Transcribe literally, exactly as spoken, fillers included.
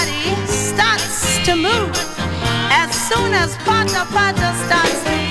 body starts to move. As soon as Pata Pata starts to